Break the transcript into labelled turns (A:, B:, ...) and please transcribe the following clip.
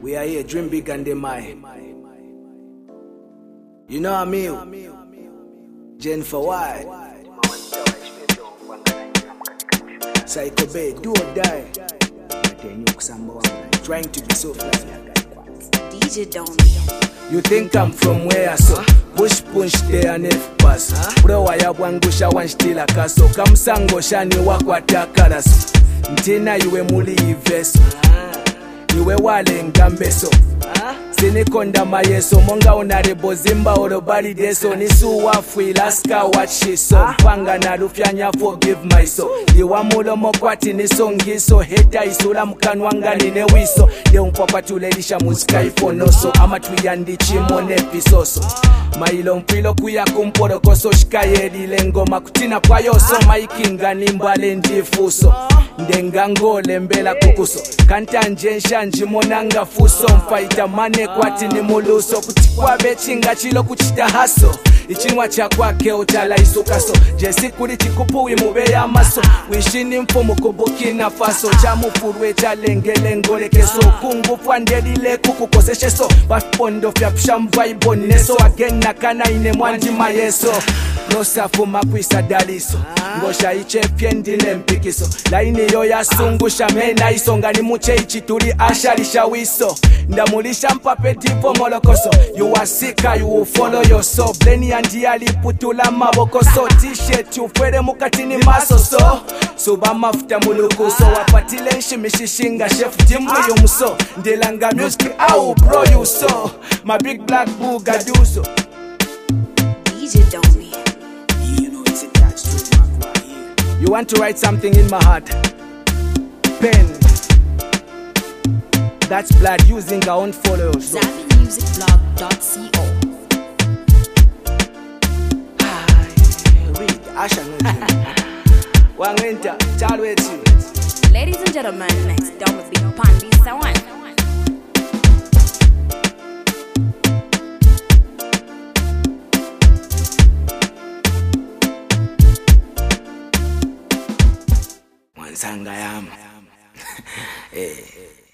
A: We are here, dream big and demai. You know what I mean? Jennifer White, Psycho Bay, do or die. Trying to be so fly.
B: DJ Don.
A: You think I'm from where so? Push punch there and if pass. Bro waya bwangusha wanshitila kaso. Kamsango shani wakwata karaso. Ntina iwe muli iveso. Iwe wale ngambeso. Sinikonda mayeso. Monga onarebo zimba orobali deso. Nisu wafu ilaska wachiso. Panga na rufyanya forgive my soul. Iwa mulo mokwati nisongiso. Heta isula mkanwanga nine wiso. Leo mpapa tulelisha muzika ifonoso. Ama tuyandi chimone pisoso. Mailo mpilo kuya kumporo koso. Shikayedi lengo makutina kwa yoso. Maikinga nimbale ndifuso. Ndengango lembela kukuso. Kanta njensha njimonanga fuso. Mfaita mane kwati ni muluso. Kutikwa bechinga chilo kuchita haso. Ichinwa chakwake utala isukaso. Jesi kuri chikupu imube ya maso. Wishini mfumu kubukina faso. Chamu furwe chalengelengo lekeso. Kungu fwandeli kukukoseshe so. Bafondo fya pshamvaibo neso. Again nakana ine mwanji mayeso. Nosa fuma kwisa daliso. Ngosha iche fyendile mpikiso. Laini yo ya sungusha mena iso. Ngani muche ichituri ashalisha wiso. Ndamulisha mpape tipo molokoso. You are sick, you will follow your soul. Bleni andia liputula mabokoso. T-shirt ufere mukatini maso so. Suba mafuta mulukuso. Wapatile nshimishishing chef timu yumuso. Ndelanga music au bro you so. My big black boogaduso.
B: DJ Don.
A: You want to write something in my heart? Pen. That's blood using our own followers.
B: ZavinMusicBlog.co.
A: Read. Asha Wangwenta, Chalweti.
B: Ladies and gentlemen, next down with Big Pandi Sawan.
A: Sangayam.